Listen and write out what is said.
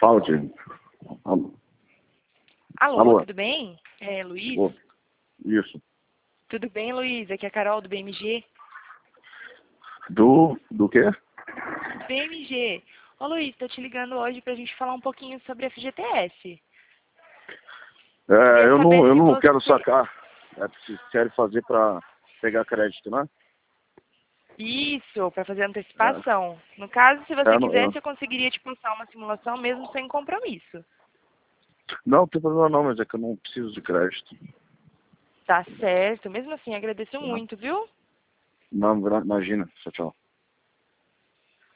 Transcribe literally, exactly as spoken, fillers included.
Fala, Diego. Alô. Alô, Alô. tudo bem? É, Luiz? Ô, isso. Tudo bem, Luiz? Aqui é a Carol do B M G. Do, do quê? B M G. Ô, Luiz, tô te ligando hoje pra gente falar um pouquinho sobre F G T S. É, Queria eu saber não, eu se não você- quero sacar. É, se quer fazer pra pegar crédito, né? Isso, pra fazer antecipação. No caso, se É, você eu não, eu- quisesse, eu conseguiria te passar uma simulação mesmo sem compromisso. não, não tem problema não, mas é que eu não preciso de crédito. Tá certo. Mesmo assim, agradeço Tá? muito, viu? Não, imagina. Tchau, tchau.